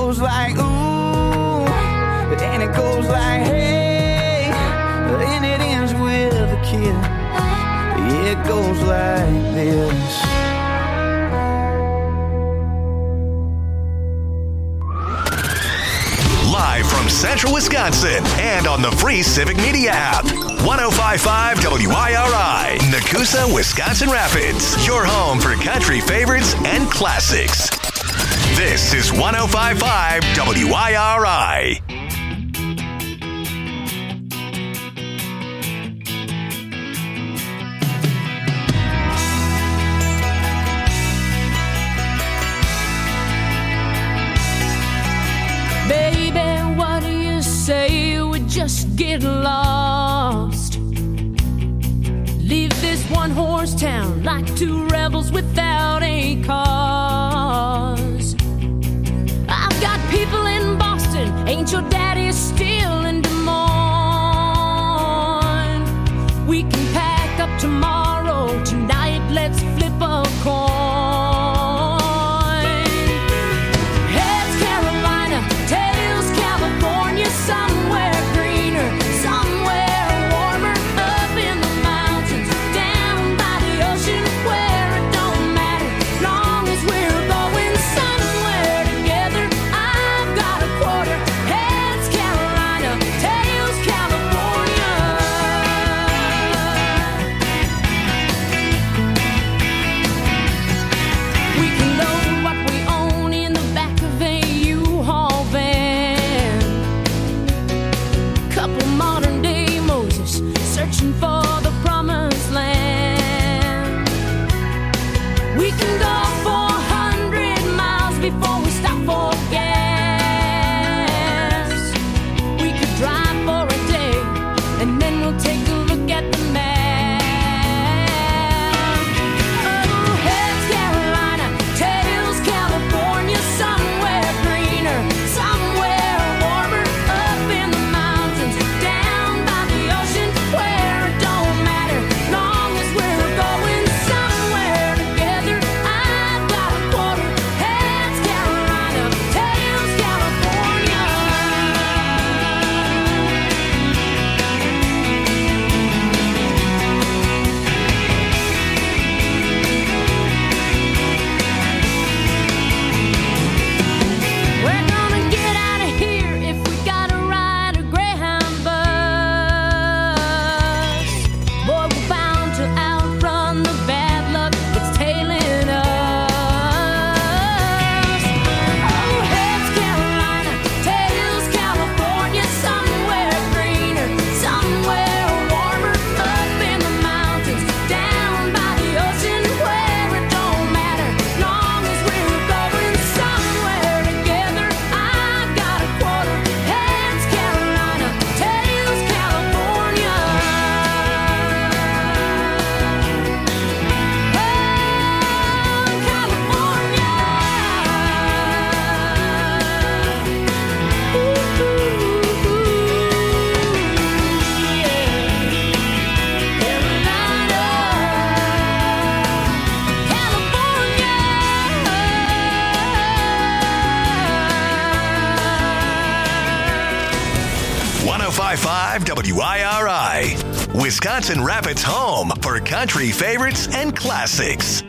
goes like ooh, and it goes like hey, and it ends with a kiss. It goes like this. Live from Central Wisconsin and on the free Civic Media app. 105.5 WIRI, Nakusa, Wisconsin Rapids. Your home for country favorites and classics. This is 105.5 WIRI. Baby, what do you say we just get lost? Leave this one-horse town like two rebels without a cause. I've got people in Boston, ain't your daddy still in Des Moines? We can pack up tomorrow, tonight let's flip a coin. Somewhere greener, somewhere warmer, up in the mountains, down by the ocean, where it don't matter, long as we're going somewhere together. I've got a quarter, heads Carolina, tails California. We can load what we own in the back of a U-Haul van. Couple modern day Moses searching for the promised land. We can go 400 miles before we stop for gas. We could drive for a day and then we'll take a look at the map. Oh, heads Carolina, tails California, somewhere greener, somewhere warmer, up in the mountains, down by the ocean, where it don't matter, long as we're going somewhere together. I've got a quarter, heads Carolina, tails California. We're gonna get out of here if we gotta ride a Greyhound bus. Boy, we're bound to outrun the bad luck that's tailing us. Oh, heads Carolina, tails California, somewhere greener, somewhere warmer, up in the mountains, down by the ocean, where it don't matter, long as we're going somewhere together. I've got a quarter, heads Carolina, tails California. Oh, California. Ooh, yeah. Carolina, California. 105.5 WIRI, Wisconsin Rapids' home for country favorites and classics.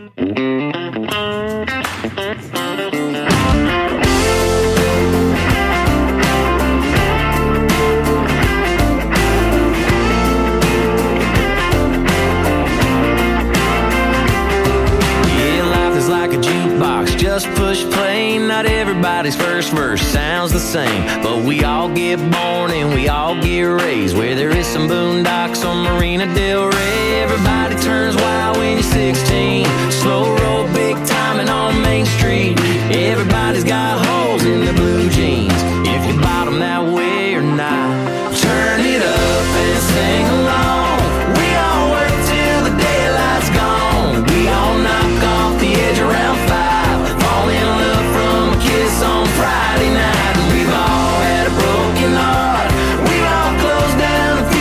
Yeah, life is like a jukebox, just push play. Not everybody's first verse sounds the same, but we all get born and we all get raised where there is some boondocks on Marina Del Rey. Everybody turns wild when you're 16, slow roll, big timing on Main Street. Everybody's got holes in their blue jeans, if you bottom that way or not. Turn it up and sing along. We all work till the daylight's gone. We all knock off the edge around 5, fall in love from a kiss on Friday night. And we've all had a broken heart, we've all closed down a few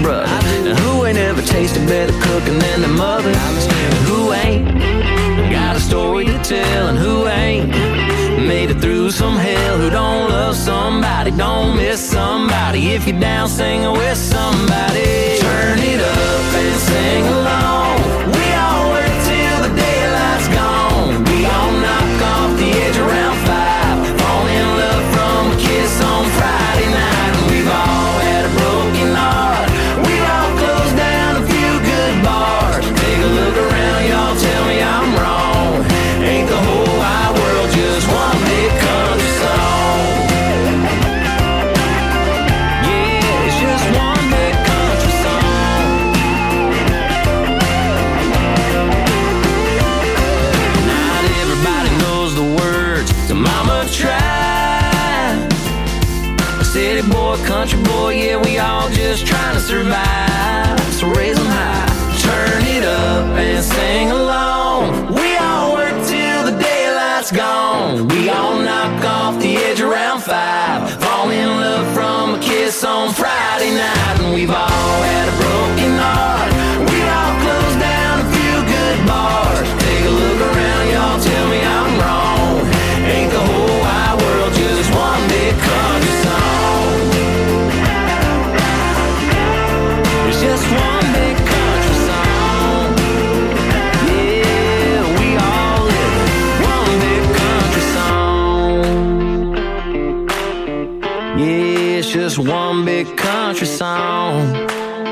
brother. And who ain't ever tasted better cooking than the mother? And who ain't got a story to tell? And who ain't made it through some hell? Who don't love somebody, don't miss somebody? If you're down singing with somebody, turn it up and sing along. We all work till the daylight's gone. We all knock off the edge around 5, fall in love from a kiss on Friday night. And we've all had a broken heart. We've all closed down a few good bars. Take a look around, y'all, tell me I'm wrong. Ain't the whole wide world just one big country song? Yeah, it's just one big country song. Not everybody knows the words to Mama Tried. A city boy, country boy, yeah, we all just trying to survive. So raise them high, turn it up and sing along. We all work till the daylight's gone. We all knock off the edge around 5, fall in love from a kiss on Friday night. And we've all had a broken heart. We've all closed down a few good bars. Take a look around, y'all, tell me I'm wrong. Ain't the whole wide world just one big country song? It's just one big country song. Yeah, we all live one big country song. Yeah, it's just one big country song.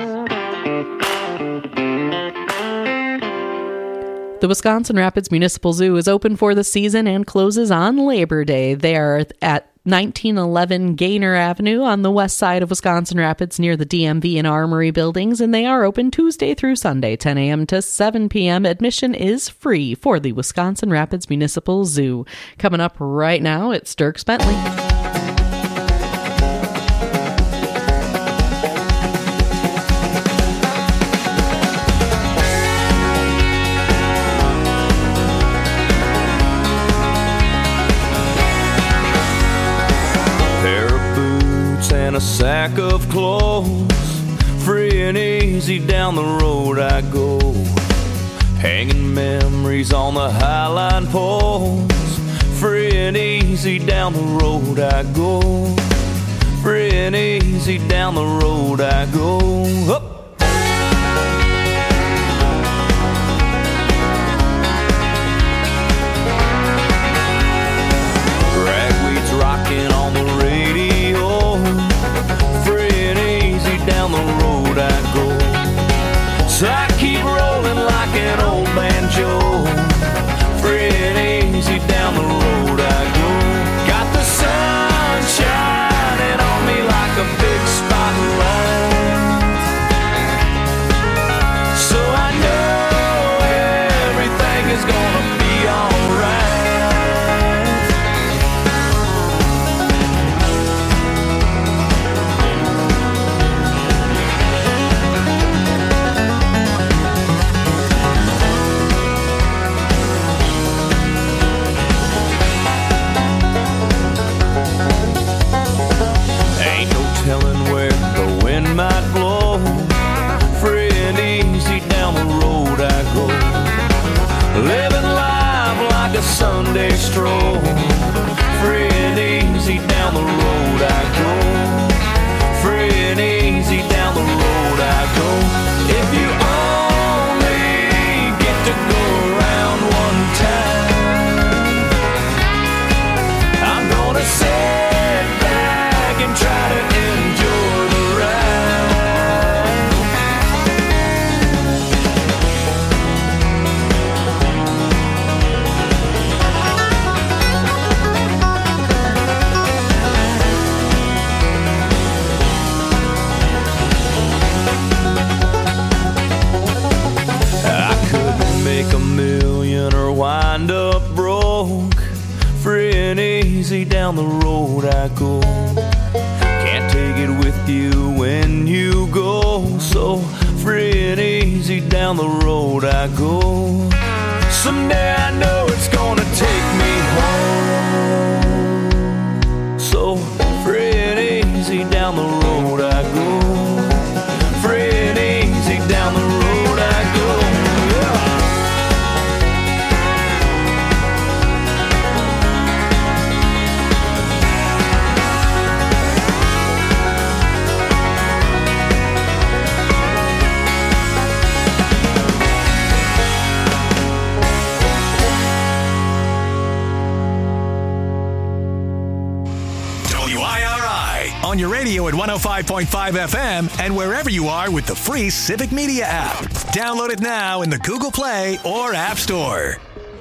The Wisconsin Rapids Municipal Zoo is open for the season and closes on Labor Day. They are at 1911 Gaynor Avenue on the west side of Wisconsin Rapids near the DMV and Armory buildings, and they are open Tuesday through Sunday, 10 a.m. to 7 p.m. Admission is free for the Wisconsin Rapids Municipal Zoo. Coming up right now, it's Dierks Bentley. And a sack of clothes, free and easy down the road I go, hanging memories on the highline poles. Free and easy down the road I go, free and easy down the road I go. Up. Ragweed's rocking on the radio, down the road I go. So I keep rolling like an old banjo, free and easy down the road I go. Got the sun shining on me like a big spotlight, so I know everything is gonna be alright. Might blow, free and easy down the road I go, living life like a Sunday stroll, free and easy down the road I go, free and easy down the road I go. If you only get to go around one time, I'm gonna sit back and try to enjoy the ride. Make a million or wind up broke, free and easy down the road I go. Can't take it with you when you go, so free and easy down the road I go. Someday I know it's gonna take me home, so free and easy down the road I go. Free on your radio at 105.5 FM and wherever you are with the free Civic Media app. Download it now in the Google Play or App Store.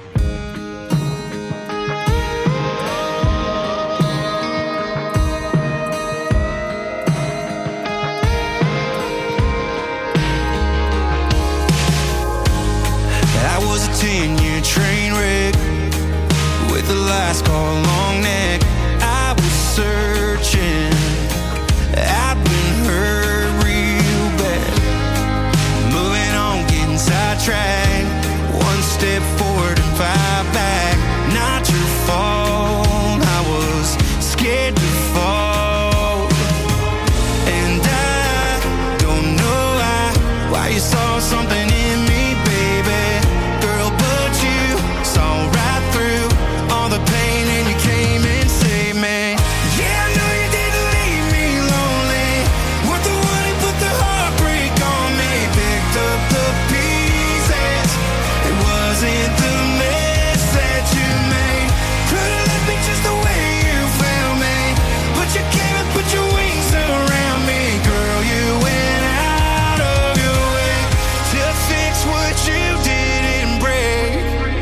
I was a 10-year train wreck with a last call long neck. I was searching, I've been hurt real bad. Moving on, getting sidetracked. One step forward and 5 back. Not your fault, I was scared to fall. And I don't know why you saw something in me, baby. Girl, but you saw right through all the pain and you came and saved me. Yeah, I know you didn't leave me lonely. Weren't the one who put the heartbreak on me. Picked up the pieces. It wasn't the mess that you made. Could've left me just the way you found me. But you came and put your wings around me. Girl, you went out of your way to fix what you didn't break.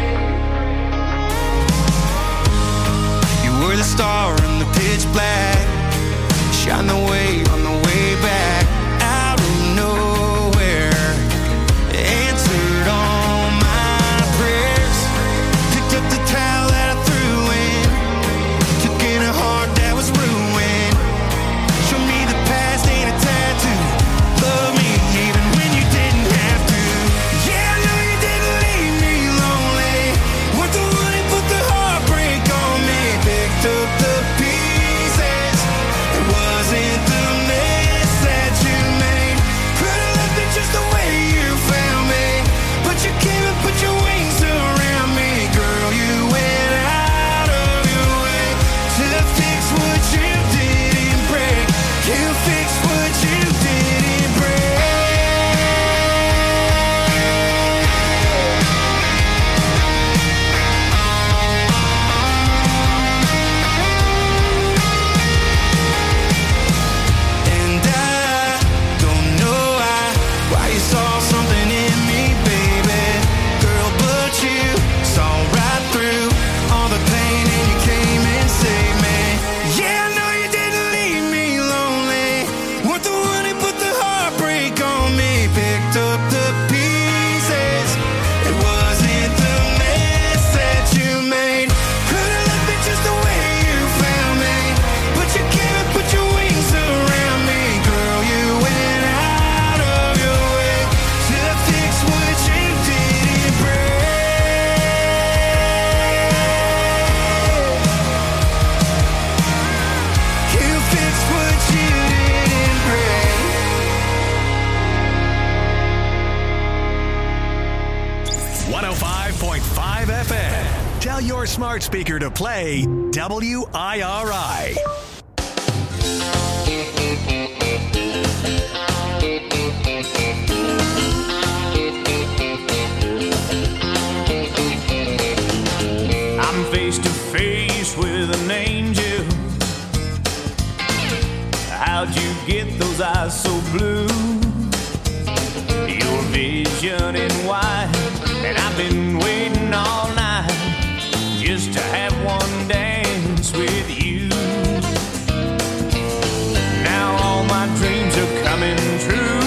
You were the star in the pitch black. Shine the way on the way back. Out of nowhere, answered all my prayers. Picked up the towel that I threw in. Took in a heart that was ruined. Showed me the past ain't a tattoo. Love me even when you didn't have to. Yeah, I know you didn't leave me lonely. Weren't the one who put the heartbreak on me. Picked up the pieces. It wasn't the mess that you made. Could've left it just the way you found me. But you came and put your wings around me. Girl, you went out of your way to fix what you didn't break. You fixed what you didn't break. And I don't know why you saw something in me, baby. Girl, but you saw right through all the pain and you came and saved me. Yeah, I know you didn't leave me lonely. Weren't the one who put the heartbreak on me. Picked up the pieces. It wasn't the mess that you made. Could've left it just the way you found me. But you came and put your wings around me. Girl, you went out of your way to fix what you didn't break. You fixed what you didn't break. 105.5 FM. Tell your smart speaker to play WIRI. I'm face to face with an angel. How'd you get those eyes so blue? Your vision in white, and I've been waiting all night just to have one dance with you. Now all my dreams are coming true.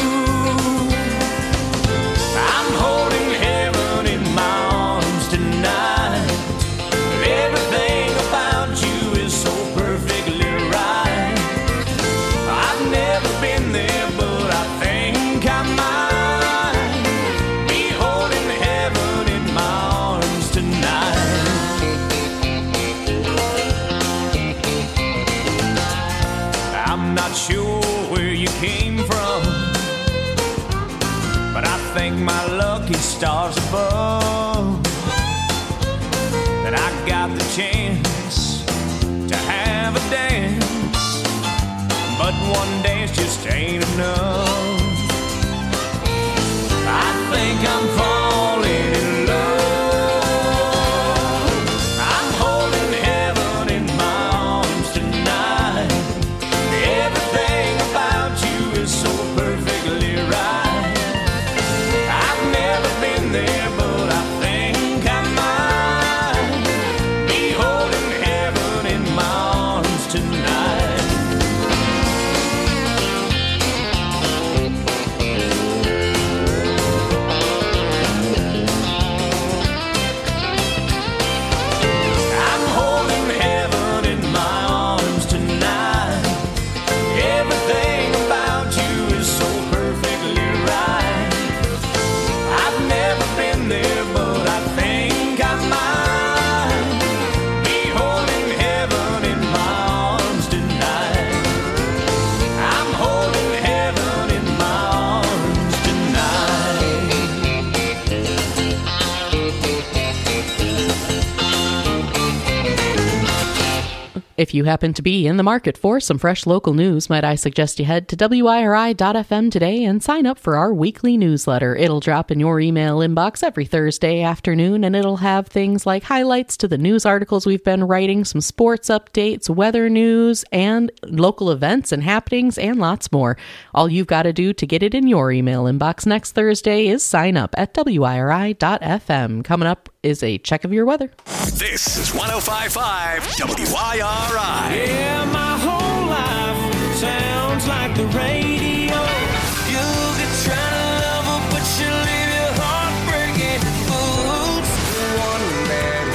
I'm holding heaven in my arms tonight. Everything about you is so perfectly right. I've never been there, but I think I might be holding heaven in my arms tonight. I'm not sure where you came from, but I thank my lucky stars above that I got the chance to have a dance. But one dance just ain't enough. I think I'm falling in love. I'm holding heaven in my arms tonight. Every If you happen to be in the market for some fresh local news, might I suggest you head to WIRI.fm today and sign up for our weekly newsletter. It'll drop in your email inbox every Thursday afternoon, and it'll have things like highlights to the news articles we've been writing, some sports updates, weather news, and local events and happenings, and lots more. All you've got to do to get it in your email inbox next Thursday is sign up at WIRI.fm. Coming up is a check of your weather. This is 105.5 WIRI. Yeah, my whole life sounds like the radio. You could try to love her, but she'll leave your heart breaking. Oops, one bad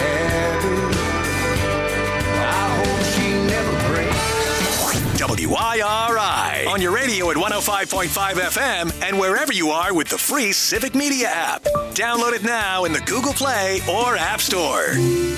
habit. I hope she never breaks. WIRI on your radio at 105.5 FM and wherever you are with the free Civic Media app. Download it now in the Google Play or App Store.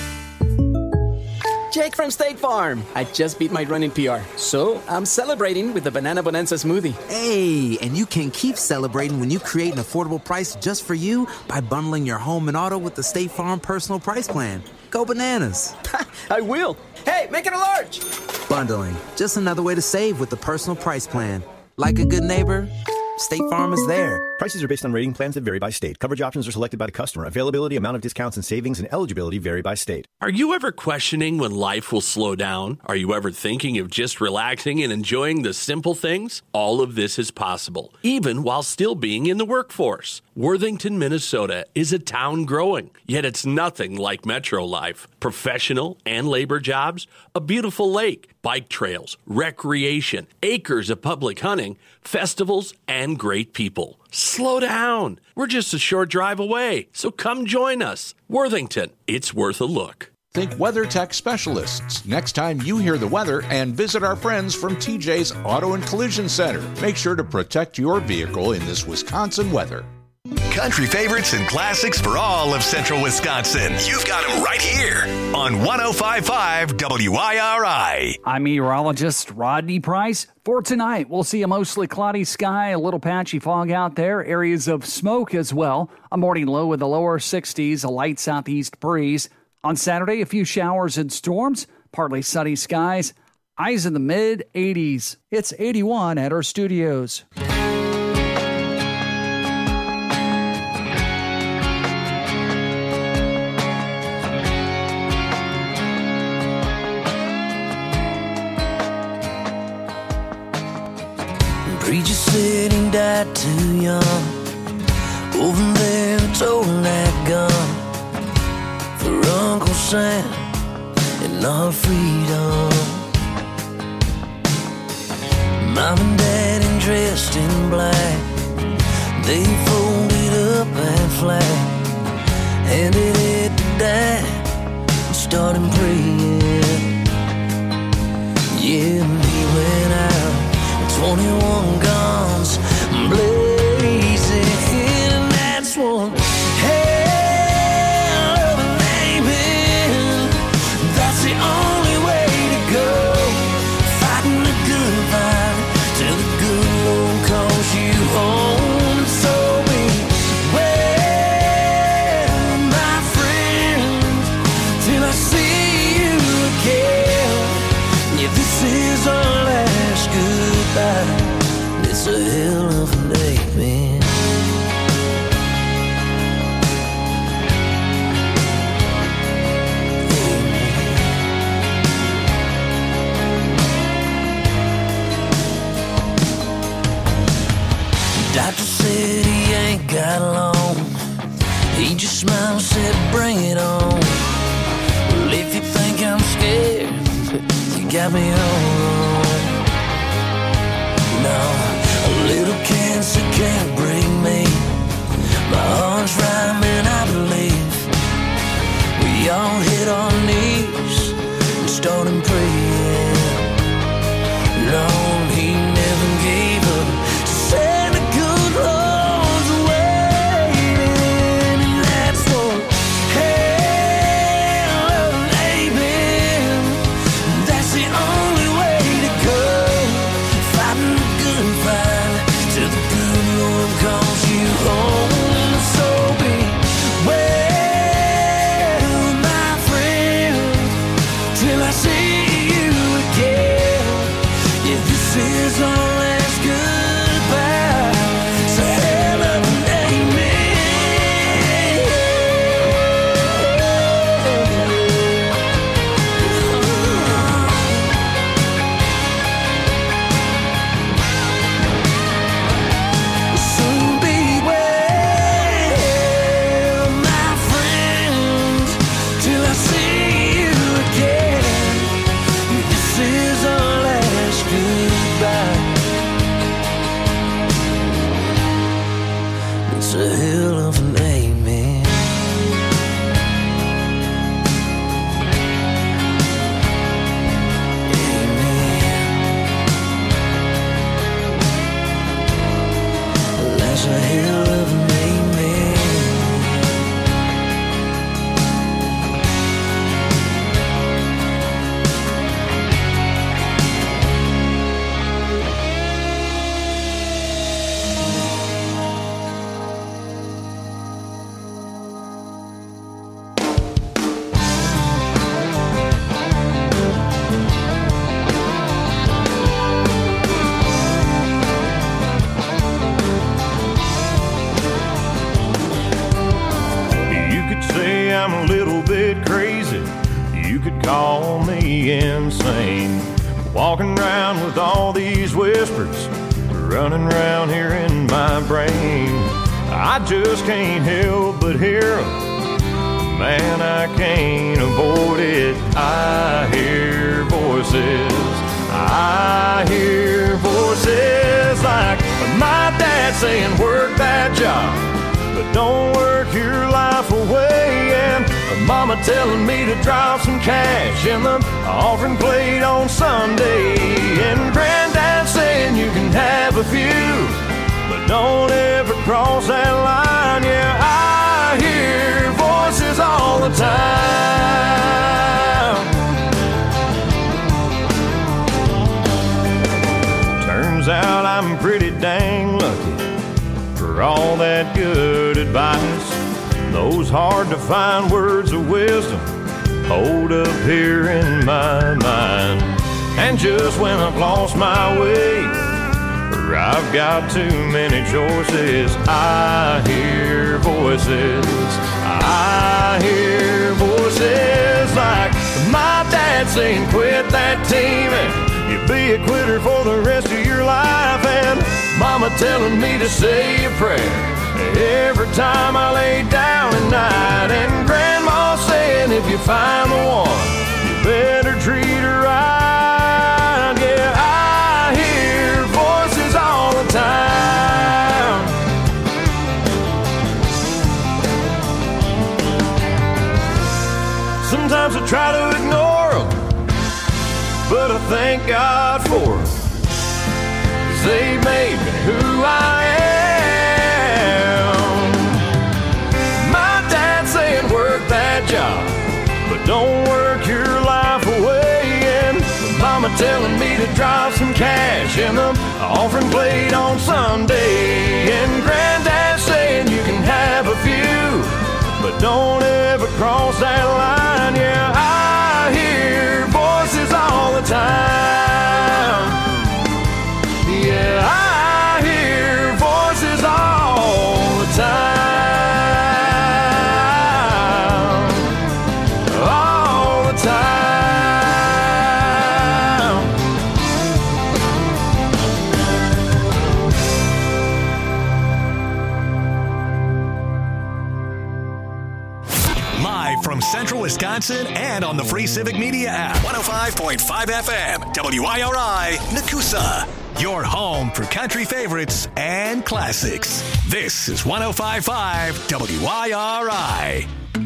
Jake from State Farm. I just beat my running PR, so I'm celebrating with the Banana Bonanza smoothie. Hey, and you can keep celebrating when you create an affordable price just for you by bundling your home and auto with the State Farm Personal Price Plan. Go bananas. I will. Hey, make it a large. Bundling, just another way to save with the Personal Price Plan. Like a good neighbor, State Farm is there. Prices are based on rating plans that vary by state. Coverage options are selected by the customer. Availability, amount of discounts and savings, and eligibility vary by state. Are you ever questioning when life will slow down? Are you ever thinking of just relaxing and enjoying the simple things? All of this is possible, even while still being in the workforce. Worthington, Minnesota is a town growing, yet it's nothing like metro life. Professional and labor jobs, a beautiful lake, bike trails, recreation, acres of public hunting, festivals, and great people. Slow down. We're just a short drive away, so come join us. Worthington, it's worth a look. Think WeatherTech specialists next time you hear the weather and visit our friends from TJ's Auto and Collision Center. Make sure to protect your vehicle in this Wisconsin weather. Country favorites and classics for all of central Wisconsin. You've got them right here on 105.5 WIRI. I'm meteorologist Rodney Price. For tonight, we'll see a mostly cloudy sky, a little patchy fog out there, areas of smoke as well. A morning low with the lower 60s, a light southeast breeze. On Saturday, a few showers and storms, partly sunny skies, highs in the mid-80s. It's 81 at our studios. Preacher said he died too young. Over there, holding that gun for Uncle Sam and our freedom. Mom and Dad dressed in black, they folded up that flag, handed it to Dad and started praying. Yeah, and he went out, 21 guns blazing, and that's one hell of a name. That's the only way to go, fighting the good fight till the good Lord calls you home. So beware, my friends, till I see you again. Yeah, this is our last goodbye. It's a hell of a day, man. Doctor said he ain't got long. He just smiled and said, bring it on. Well, if you think I'm scared, you got me all wrong. No, a little cancer can't break me. My heart's rhyming, I believe. We all hit our knees and started praying. Lord, he never gave up. Said the good Lord's waiting, and that's what hell of an amen. That's the only way to go, fighting the good fight till the good Lord I'm a little bit crazy. You could call me insane. Walking around with all these whispers running around here in my brain. I just can't help but hear 'em. Man, I can't avoid it. I hear voices. I hear voices like my dad saying, work that job, but don't work your life away. And mama telling me to drop some cash in the offering plate on Sunday. And granddad saying you can have a few, but don't ever cross that line. Yeah, I hear voices all the time. Turns out I'm pretty dang lucky for all that good advice. Those hard to find words of wisdom hold up here in my mind. And just when I've lost my way, or I've got too many choices, I hear voices. I hear voices like my dad saying, quit that team and you'll be a quitter for the rest of your life. And mama telling me to say a prayer every time I lay down at night. And grandma saying if you find the one, you better treat her right. Yeah, I hear voices all the time. Sometimes I try to ignore them, but I thank God for them, 'cause they made me who I am. Work that job, but don't work your life away. And mama telling me to drop some cash in the offering plate on Sunday. And granddad saying you can have a few, but don't ever cross that line. Yeah, I hear voices all the time. Yeah, I hear voices all the time. Central Wisconsin and on the free Civic Media app. 105.5 FM, WIRI, Nakusa. Your home for country favorites and classics. This is 105.5 WIRI.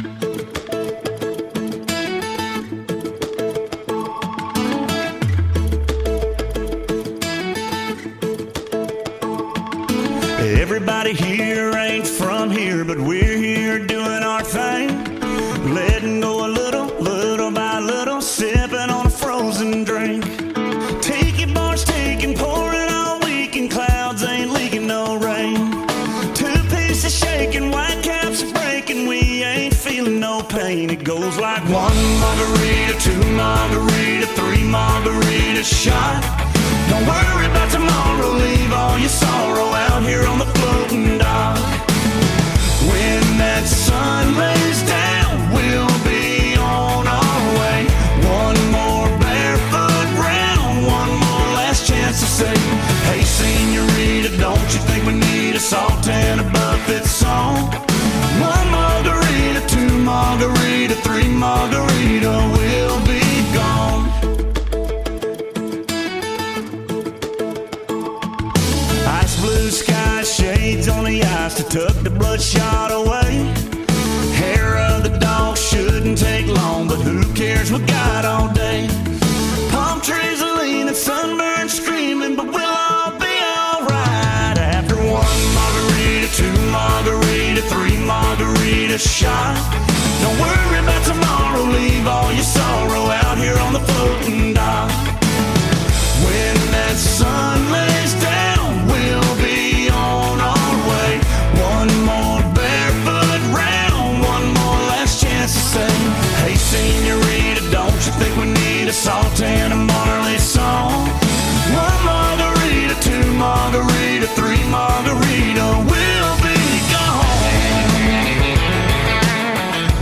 Everybody here ain't from here, but we're here doing our thing. Letting go a little, little by little, sipping on a frozen drink. Tiki bars taking, pouring all weekend, clouds ain't leaking no rain. Two pieces shaking, white caps are breaking, we ain't feeling no pain. It goes like one margarita, two margarita, three margarita shot. Don't worry about tomorrow, leave all your sorrow out here on the floating dock. When that sun lays down, we'll be on our way. One more barefoot round, one more last chance to say, hey senorita, don't you think we need a salt and a buffet song? One margarita, two margarita, three margarita, we'll be gone. Ice blue sky, shades on the ice to tuck the bloodshot away. Hair of the dog shouldn't take long, but who cares, we got all day. Palm trees are leaning, sunburned screaming, but we'll all be alright. After one margarita, two margarita, three margarita shot. Don't worry about tomorrow, leave all your sorrow out here on the floating dock. When that sun lays down, we'll be on our way. One more barefoot round, one more last chance to say, hey senorita, don't you think we need a salt and a Marley song? One margarita, two margarita, three margarita, we'll be gone.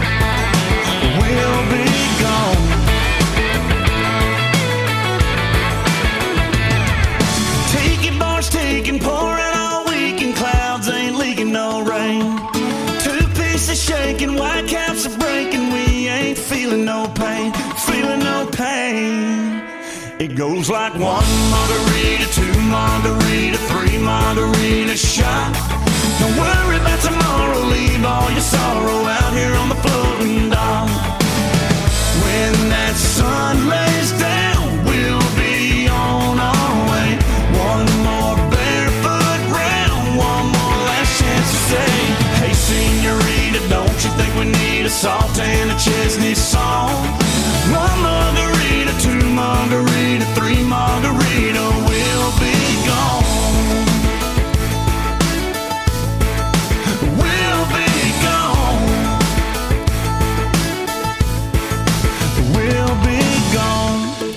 and white caps are breaking. We ain't feeling no pain, feeling no pain. It goes like 1 margarita, 2 margarita, 3 margarita shot. Don't worry about tomorrow, leave all your sorrow out here on the floating dock. When that sun lays down, we'll be on our way. One more barefoot round, one more last chance to say, hey senorita, don't you think we need a salt and a Chesney song? 1 margarita, 2 margarita, 3 margarita, we'll be gone. We'll be gone. We'll be gone.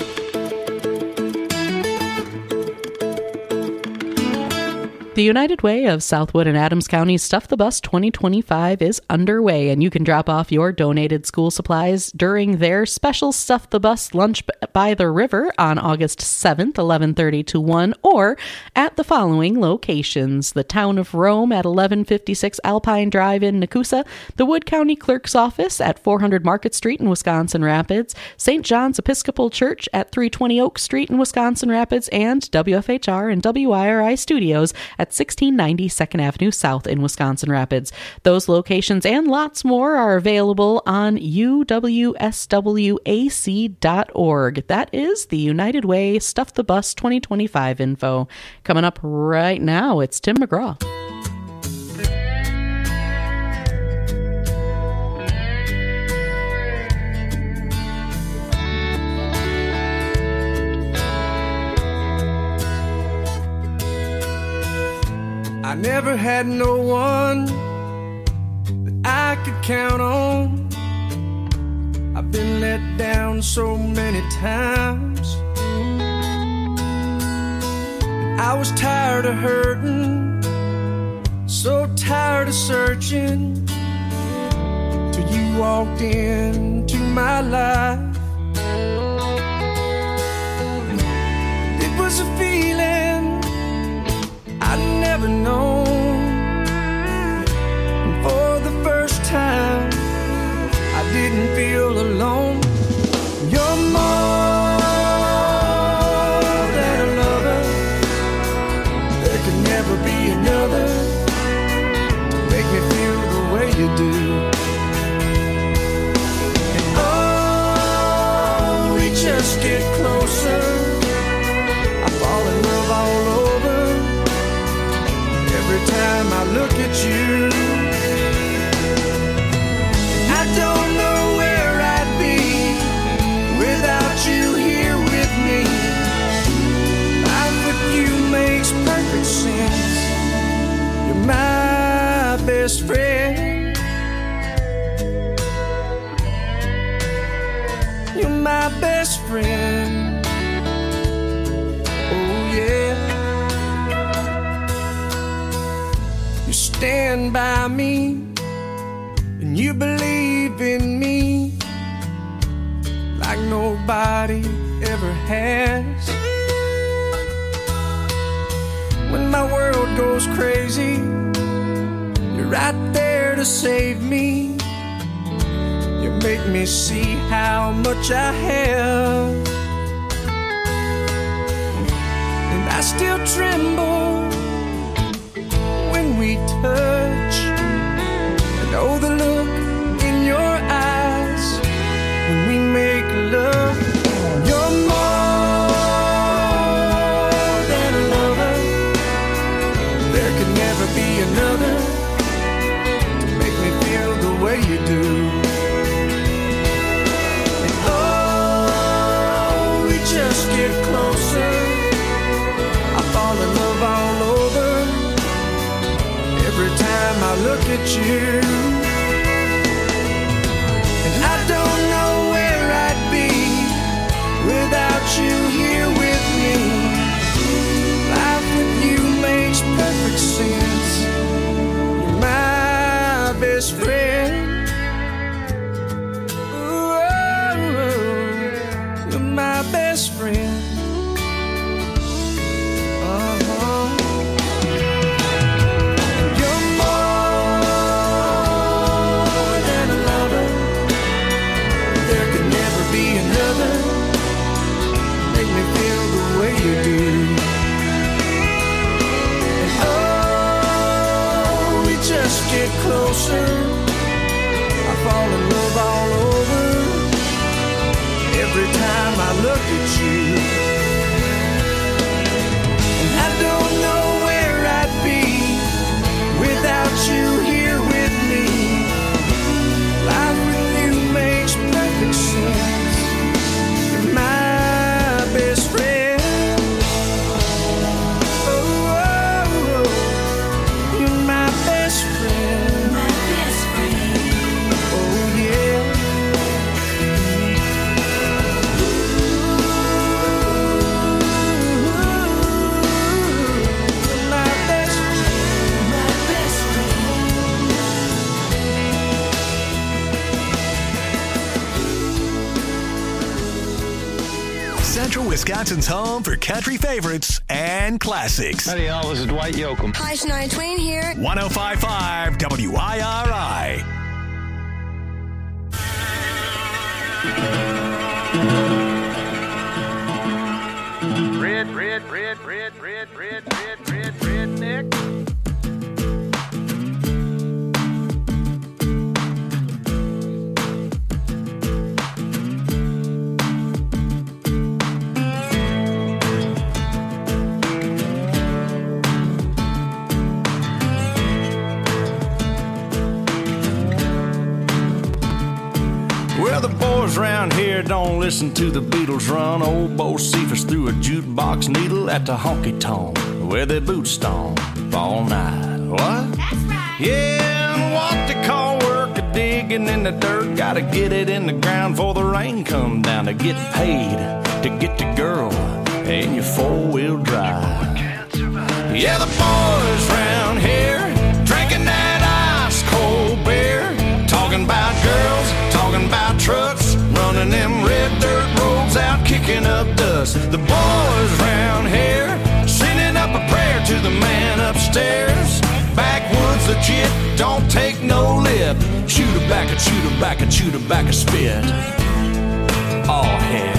The United Way of Southwood and Adams County's Stuff the Bus 2025 is underway, and you can drop off your donated school supplies during their special Stuff the Bus lunch by the river on August 7th, 11:30 to 1, or at the following locations: the Town of Rome at 1156 Alpine Drive in Nakusa, the Wood County Clerk's Office at 400 Market Street in Wisconsin Rapids, St. John's Episcopal Church at 320 Oak Street in Wisconsin Rapids, and WFHR and WIRI Studios at 1690 2nd Avenue South in Wisconsin Rapids. Those locations and lots more are available on uwswac.org. That is the United Way Stuff the Bus 2025 info. Coming up right now, it's Tim McGraw. I never had no one that I could count on. I've been let down so many times. And I was tired of hurting, so tired of searching, till you walked into my life. It was a feeling I'd never known, and for the first time I didn't feel alone. You're more than a lover, there can never be another to make me feel the way you do. And oh, we just get closer, I fall in love all over. Every time I look at you, I don't know where I'd be without you here with me. Life with you makes perfect sense. You're my best friend. You're my best friend. Oh yeah. Stand by me, and you believe in me like nobody ever has. When my world goes crazy, you're right there to save me. You make me see how much I have, and I still tremble when we touch. I know the look in your eyes when we make love. You're more than a lover, there could never be another to make me feel the way you do. And oh, we just get closer, I fall in love all over. Every time I look at you, and I don't know where I'd be without you here with me. Life with you makes perfect sense. You're my best friend. Ooh, you're my best friend. at you. And I don't know where I'd be without you here with me. Life with you makes perfect sense. You're my best friend. Oh, oh, oh. You're my best friend. My best friend. Oh, yeah. My best friend. My best Central Wisconsin's home for country favorites and classics. Howdy, y'all. This is Dwight Yoakam. Hi, Shania Twain here. 105.5 WIRI. Redneck. Well, the boys round here don't listen to the Beatles run. Old Bo Cephas threw a jukebox needle at the honky-tonk where they boot stomp all night. What? That's right. Yeah, and what they call work a digging in the dirt. Gotta get it in the ground before the rain come down to get paid, to get the girl in your four-wheel drive. Yeah, the boys round here drinking that ice-cold beer, talking about girls, talking about trucks, running them red dirt roads out, kicking up dust. The boys round here sending up a prayer to the man upstairs. Backwoods legit, don't take no lip. Shoot her back and shoot her back and shoot her back a spit. Oh heck.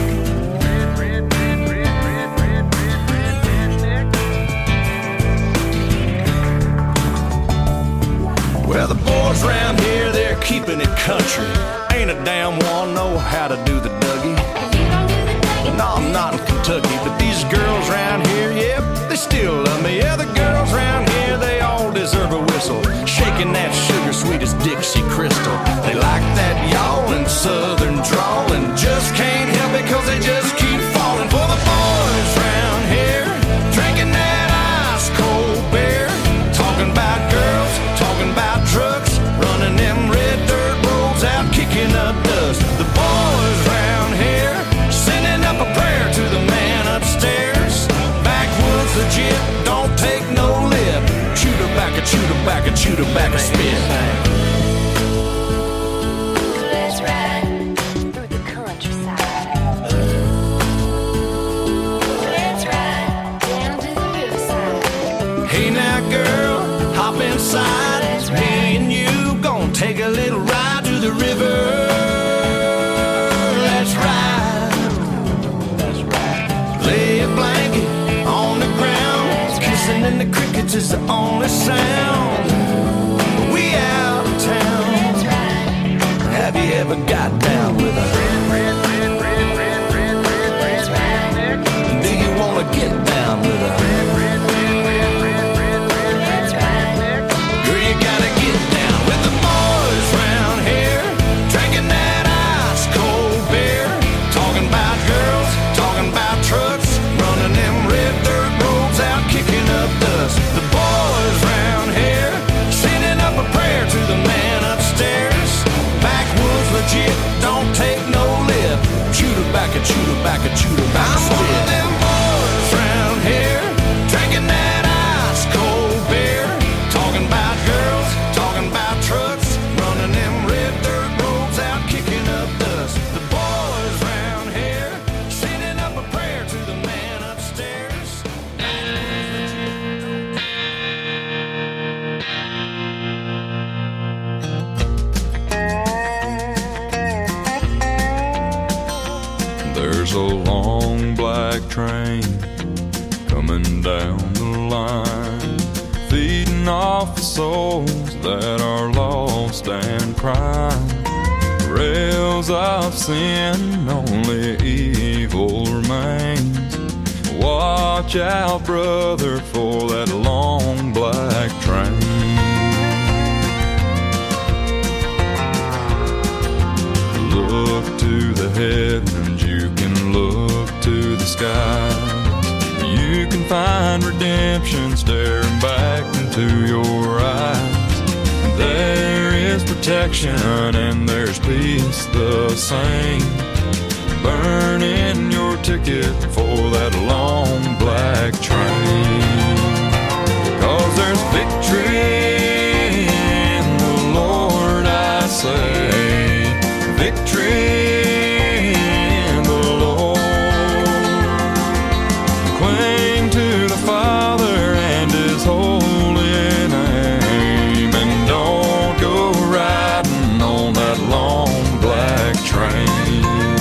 Well, the boys round here, they're keeping it country. Ain't a damn one know how to do the Dougie. No, I'm not in Kentucky, but these girls round here, yep, they still love me. Yeah, the girls round here, they all deserve a whistle. Shaking that sugar sweet as Dixie Crystal. They like that yawling southern drawl and just can't help it cause they just keep falling for the boys round here. Drinking that ice cold beer, talking about girls, talking about trucks, running them red dirt roads out, kicking up dust. The boys round here sending up a prayer to the man upstairs. Backwoods legit, don't take no lip. Shoot her back and shoot her back and shoot her back a spit. Let's ride through the countryside. Let's ride down to the riverside. Hey now girl, hop inside. Me and you gon' take a little ride to the river. Let's ride. That's right. Lay a blanket on the ground. Kissing in the crickets is the only sound. We out of town. Have you ever got down with a do you wanna get down with a girl, you gotta get down with the boys round here, drinking that ice cold beer, talking about girls, talking about trucks, running them red dirt roads out, kicking up dust. The boys round here sending up a prayer to the man upstairs. Backwoods legit, don't take no lip. Shoot her back and shoot her back and shoot her back. I'm one of them boys round here, drinking that ice cold beer, talking about girls, talking about trucks, running them red dirt roads out, kicking up dust. The boys round here sending up a prayer to the man upstairs. There's a long black train coming down the line, feeding off the souls that are lost and crying. Rails of sin, only evil remains. Watch out, brother, for that long black train. Look to the heavens, you can look to the skies. You can find redemption staring back into your eyes. There is protection and there's peace the same. Burn in your ticket for that long black train. 'Cause there's victory in the Lord, I say. Victory in the Lord. Cling to the Father and His holy name, and don't go riding on that long black train.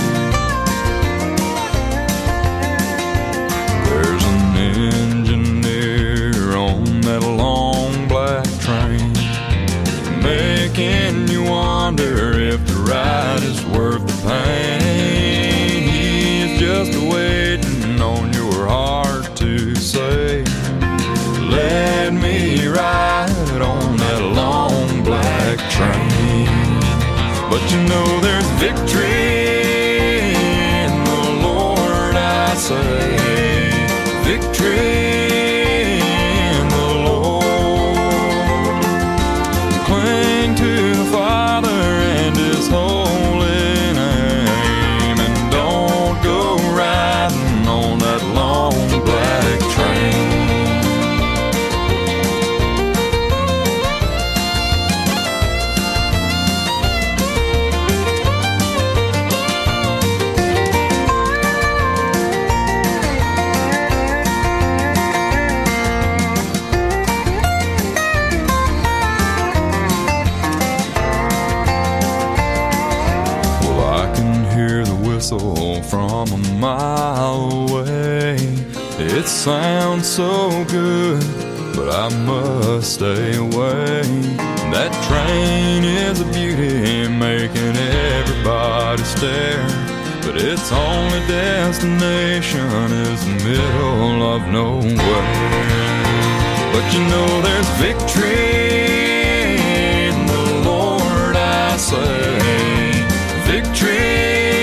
There's an engineer on that long black train, making you wonder if the ride is worth the pain. He's just waiting on your heart to say, let me ride on that long black train. But you know there's victory in the Lord, I say. Victory in the Lord. Cling to the Father and His holy name, and don't go riding on that long black train. From a mile away, it sounds so good, but I must stay away. That train is a beauty, making everybody stare, but its only destination is the middle of nowhere. But you know there's victory in the Lord, I say. Victory.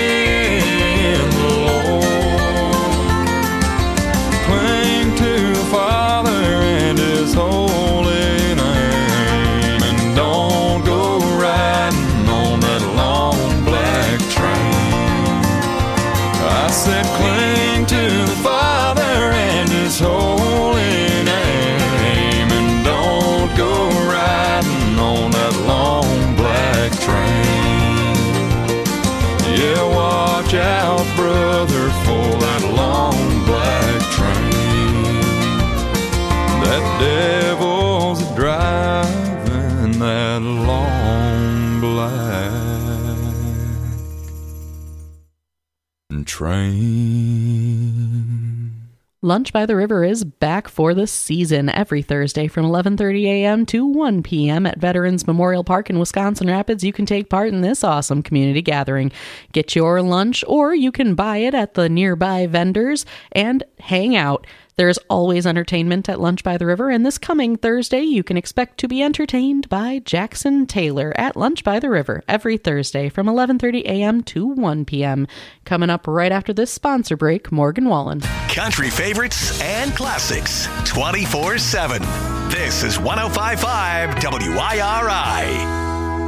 Said cling to the Father and His holy name, and don't go riding on that long black train. Yeah, watch out, brother, for that long black train. That devil's driving that long black train. Lunch by the River is back for the season every Thursday from 11:30 a.m. to 1 p.m. at Veterans Memorial Park in Wisconsin Rapids. You can take part in this awesome community gathering. Get your lunch, or you can buy it at the nearby vendors and hang out. There's always entertainment at Lunch by the River, and this coming Thursday, you can expect to be entertained by Jackson Taylor at Lunch by the River every Thursday from 11:30 a.m. to 1 p.m. Coming up right after this sponsor break, Morgan Wallen. Country favorites and classics 24/7. This is 105.5 WIRI.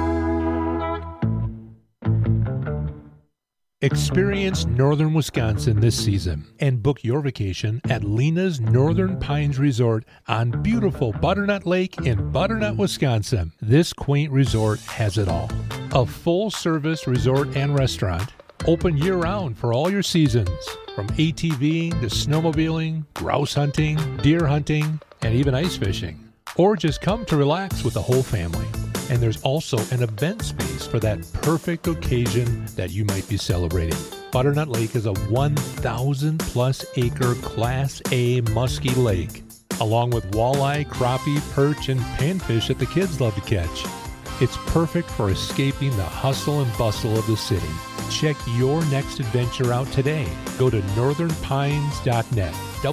Experience northern Wisconsin this season and book your vacation at Lena's Northern Pines Resort on beautiful Butternut Lake in Butternut, Wisconsin. This quaint resort has it all. A full-service resort and restaurant, open year-round for all your seasons, from ATVing to snowmobiling, grouse hunting, deer hunting, and even ice fishing. Or just come to relax with the whole family. And there's also an event space for that perfect occasion that you might be celebrating. Butternut Lake is a 1,000-plus acre Class A musky lake, along with walleye, crappie, perch, and panfish that the kids love to catch. It's perfect for escaping the hustle and bustle of the city. Check your next adventure out today. Go to northernpines.net.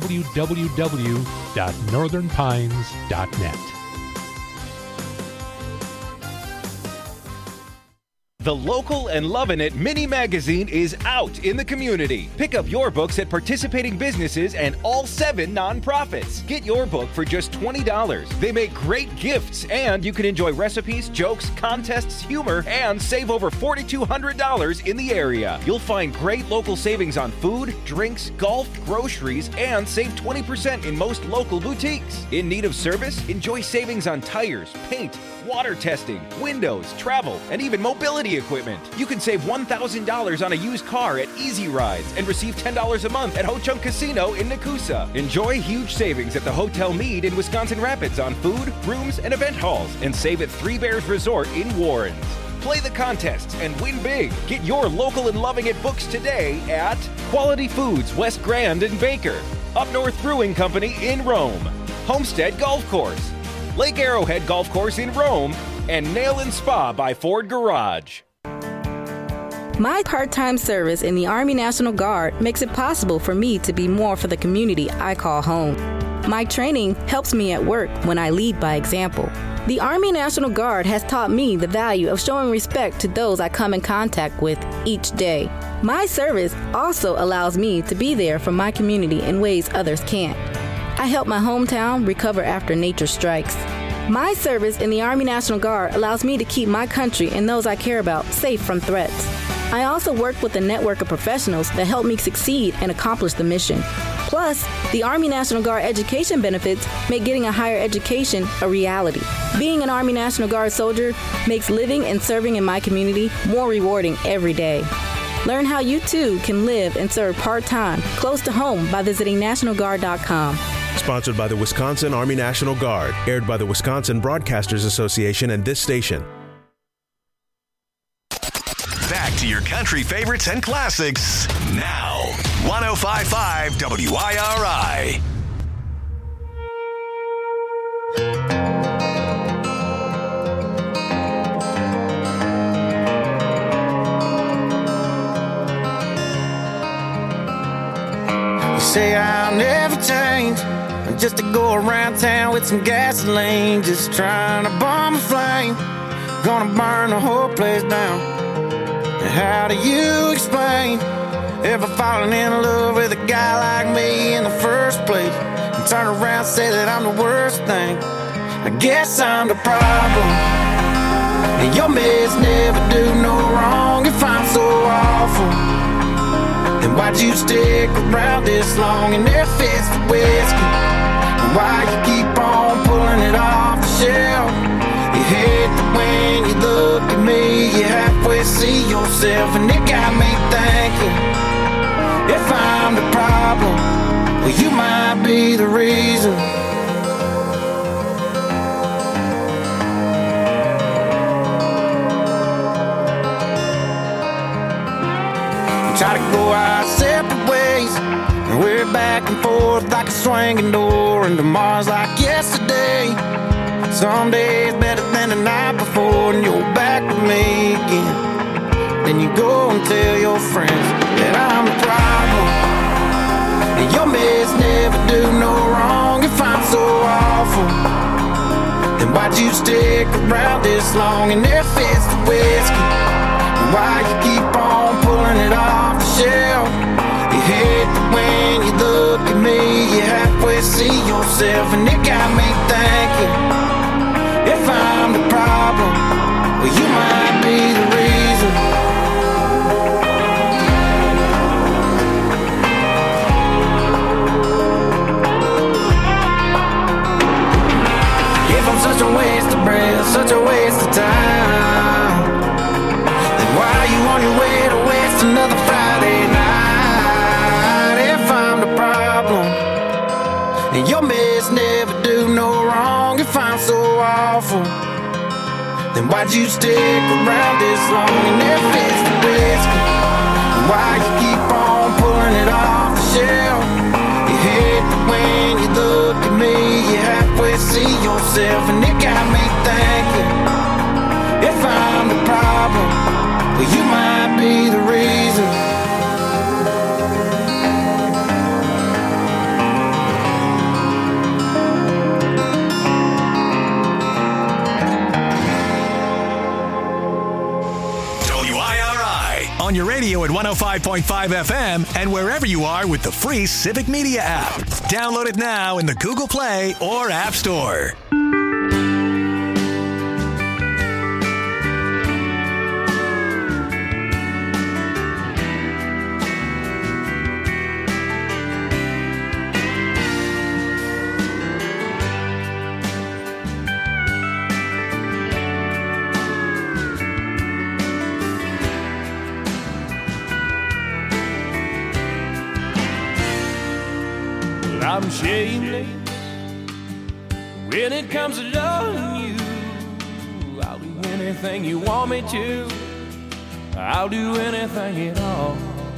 www.northernpines.net. The Local and Lovin' It mini magazine is out in the community. Pick up your books at participating businesses and all 7 nonprofits. Get your book for just $20. They make great gifts, and you can enjoy recipes, jokes, contests, humor, and save over $4,200 in the area. You'll find great local savings on food, drinks, golf, groceries, and save 20% in most local boutiques. In need of service? Enjoy savings on tires, paint, water testing, windows, travel, and even mobility equipment. You can save $1,000 on a used car at Easy Rides and receive $10 a month at Ho Chunk Casino in Nakusa. Enjoy huge savings at the Hotel Mead in Wisconsin Rapids on food, rooms, and event halls, and save at Three Bears Resort in Warrens. Play the contests and win big. Get your Local and Loving It books today at Quality Foods West Grand and Baker, Up North Brewing Company in Rome, Homestead Golf Course, Lake Arrowhead Golf Course in Rome, and Nail and Spa by Ford Garage. My part-time service in the Army National Guard makes it possible for me to be more for the community I call home. My training helps me at work when I lead by example. The Army National Guard has taught me the value of showing respect to those I come in contact with each day. My service also allows me to be there for my community in ways others can't. I help my hometown recover after nature strikes. My service in the Army National Guard allows me to keep my country and those I care about safe from threats. I also work with a network of professionals that help me succeed and accomplish the mission. Plus, the Army National Guard education benefits make getting a higher education a reality. Being an Army National Guard soldier makes living and serving in my community more rewarding every day. Learn how you too can live and serve part-time, close to home by visiting NationalGuard.com. Sponsored by the Wisconsin Army National Guard. Aired by the Wisconsin Broadcasters Association and this station. Back to your country favorites and classics now. 105.5 WIRI. You say I'll never change, just to go around town with some gasoline, just trying to bomb a flame, gonna burn the whole place down. And how do you explain ever falling in love with a guy like me in the first place, and turn around and say that I'm the worst thing? I guess I'm the problem, and your mess never do no wrong. If I'm so awful, then why'd you stick around this long? And if it's the whiskey, why you keep on pulling it off the shelf? You hate that when you look at me, you halfway see yourself, and it got me thinking, if I'm the problem, well, you might be the reason. We try to go our separate ways, and we're back and forth like a swinging door, and tomorrow's like yesterday. Some days better than the night before, and you're back with me again. Then you go and tell your friends that I'm the problem, and your mess never do no wrong. If I'm so awful, then why'd you stick around this long? And if it's the whiskey, why you keep on pulling it off the shelf? You hate that when you look at me, you halfway see yourself, and it got me thinking, if I'm the problem, well, you might be the reason. If I'm such a waste of breath, such a waste of time, then why are you on your way to waste another Friday night? If I'm the problem, and your mess never do no wrong. If I'm so awful, then why'd you stick around this long? And if it's the whiskey, why you keep on pulling it off the shelf? You hate that when you look at me, you halfway see yourself, and it got me thinking, if I'm the problem, well, you might be the reason. on your radio at 105.5 FM and wherever you are with the free Civic Media app. Download it now in the Google Play or App Store. I'm shameless when it comes to loving you. I'll do anything you want me to. I'll do anything at all.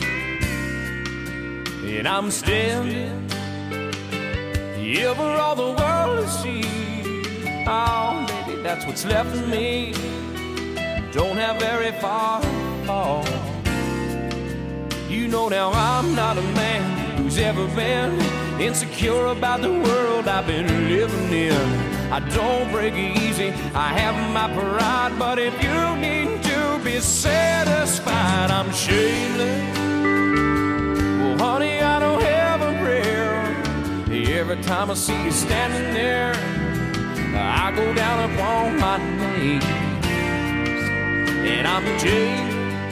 And I'm standing here for all the world to see. Oh, baby, that's what's left of me. Don't have very far to fall. You know now I'm not a man who's ever been insecure about the world I've been living in. I don't break easy, I have my pride, but if you need to be satisfied, I'm shameless. Well, honey, I don't have a prayer. Every time I see you standing there, I go down upon my knees. And I'm Jay,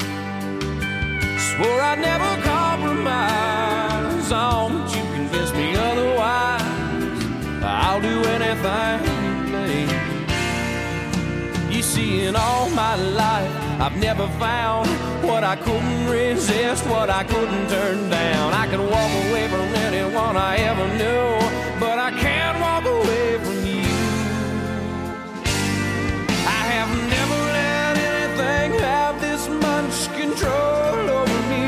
swore I'd never compromise on, but you convinced me otherwise. I'll do anything, babe. You see, in all my life, I've never found what I couldn't resist, what I couldn't turn down. I could walk away from anyone I ever knew, but I can't walk away from you. I have never let anything have this much control over me.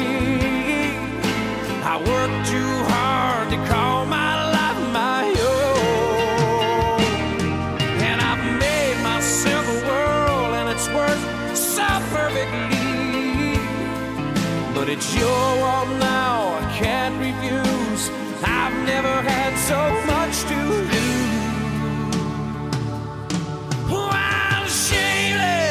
I work too hard to call my life my own, and I've made myself a world, and it's worked so perfectly. But it's your world now, I can't refuse. I've never had so much to lose. Oh, I'm shameless.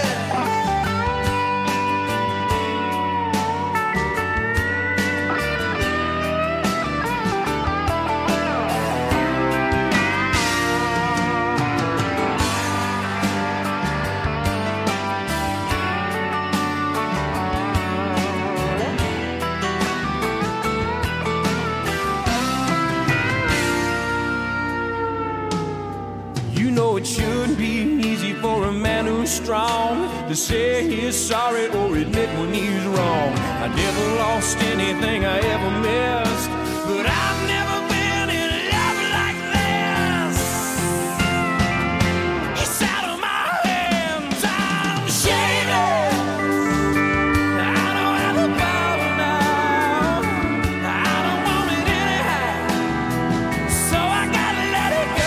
It shouldn't be easy for a man who's strong to say he's sorry or admit when he's wrong. I never lost anything I ever missed, but I've never been in love like this. It's out of my hands, I'm shameless. I don't have a power now, I don't want it anyhow, so I gotta let it go.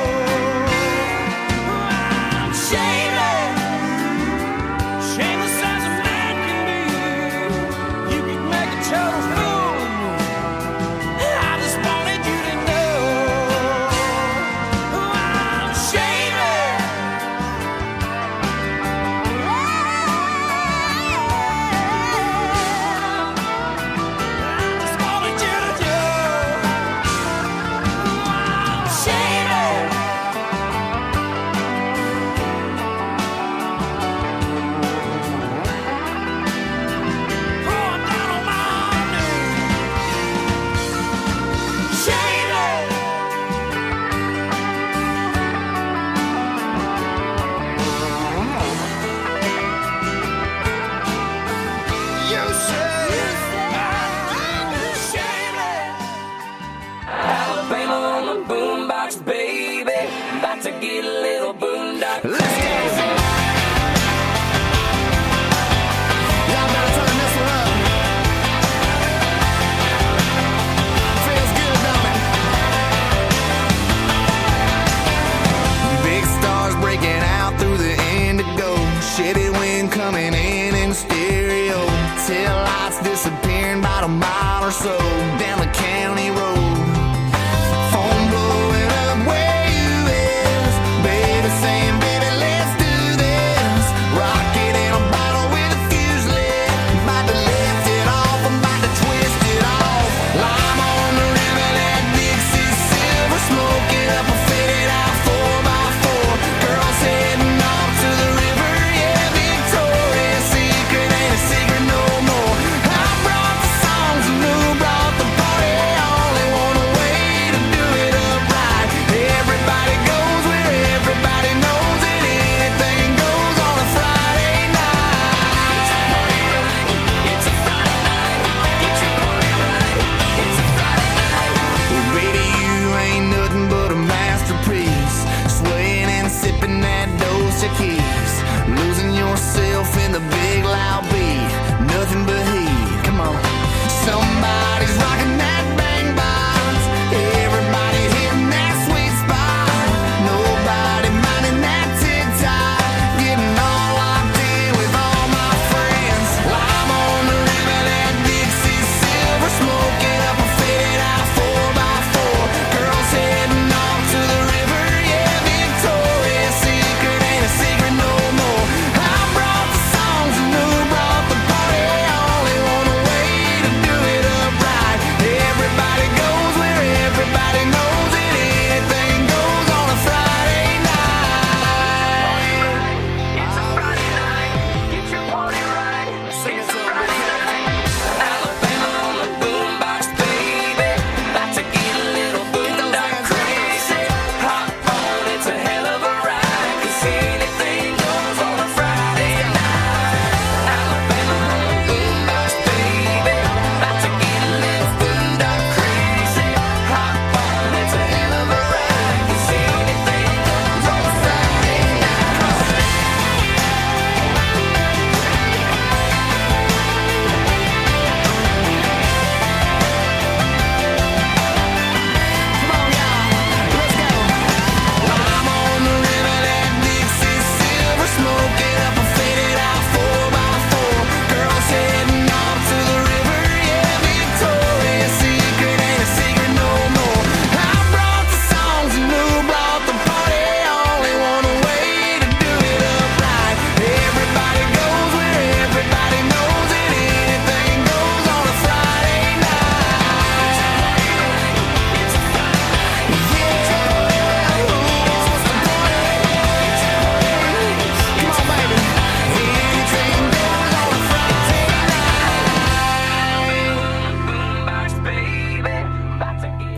So down the county road, phone blowing up where you is, baby saying, baby, let's do this. Rocket in a bottle with a fuse lit, about to let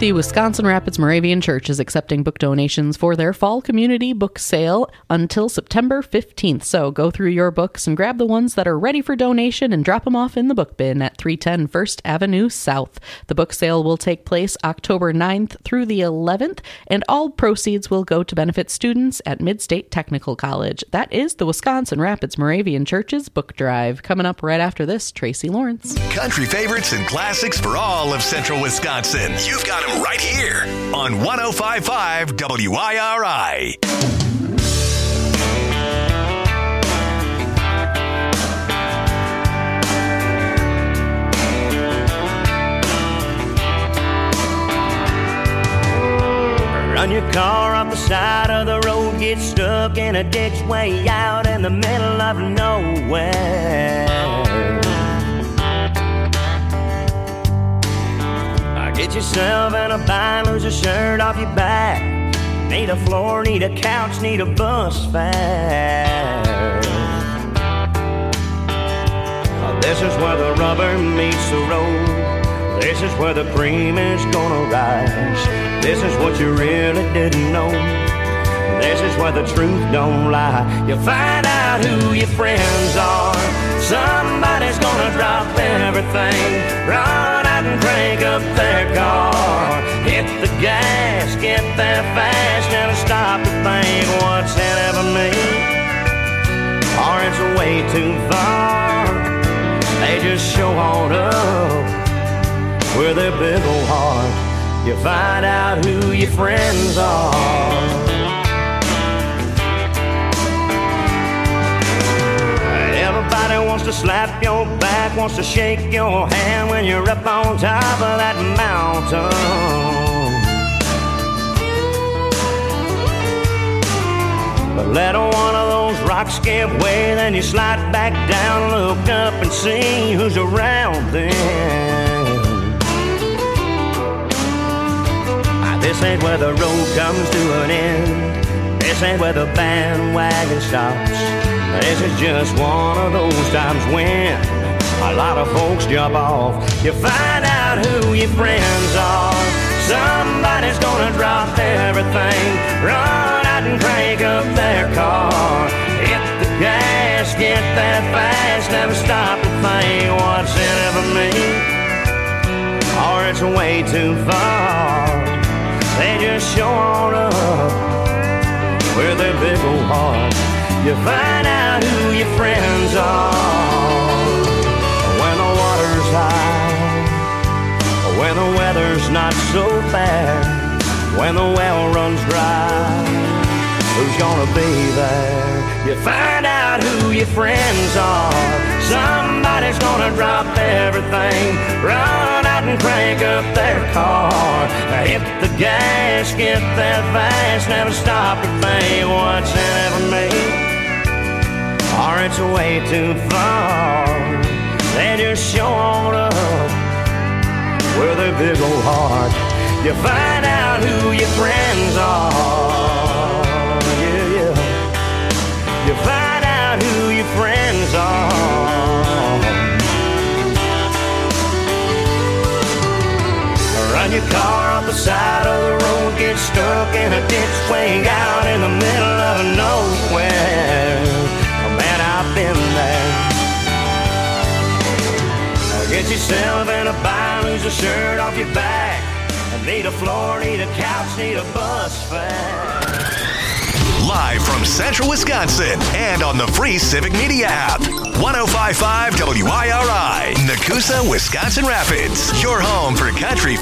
The Wisconsin Rapids Moravian Church is accepting book donations for their fall community book sale until September 15th. So go through your books and grab the ones that are ready for donation and drop them off in the book bin at 310 First Avenue South. The book sale will take place October 9th through the 11th, and all proceeds will go to benefit students at Mid-State Technical College. That is the Wisconsin Rapids Moravian Church's book drive. Coming up right after this, Tracy Lawrence. Country favorites and classics for all of Central Wisconsin. You've got them right here on 105.5 WIRI. Run your car off the side of the road, get stuck in a ditch way out in the middle of nowhere. Get yourself in a bind, lose a shirt off your back. Need a floor, need a couch, need a bus fare. This is where the rubber meets the road. This is where the cream is gonna rise. This is what you really didn't know. This is where the truth don't lie. You find out who your friends are. Somebody's gonna drop everything, run out and crank up their car. Hit the gas, get there fast, never stop to think what's in it for me, or it's way too far. They just show on up with their big old heart. You find out who your friends are. Everybody wants to slap your back, wants to shake your hand when you're up on top of that mountain. But let one of those rocks give way, then you slide back down, look up and see who's around then. This ain't where the road comes to an end. This ain't where the bandwagon stops. This is just one of those times when a lot of folks jump off. You find out who your friends are. Somebody's gonna drop everything, run out and crank up their car. Hit the gas, get there fast, never stop to think what's in it for me, or it's way too far. They just show on up with their big old heart. You find out who your friends are when the water's high, when the weather's not so bad, when the well runs dry. Who's gonna be there? You find out who your friends are. Somebody's gonna drop everything, run out and crank up their car. Hit the gas, get there fast, never stop to think what's in it for me, or it's way too far. They just show on up with their big old heart. You find out who your friends are. Yeah, yeah. You find out who your friends are. Run your car off the side of the road, get stuck in a ditch way out in the middle of nowhere. Man, I've been there. Get yourself in a bind, lose a shirt off your back. Need a floor, need a couch, need a bus fare. Live from Central Wisconsin and on the free Civic Media app. 105.5 WIRI, Nakusa, Wisconsin Rapids. Your home for country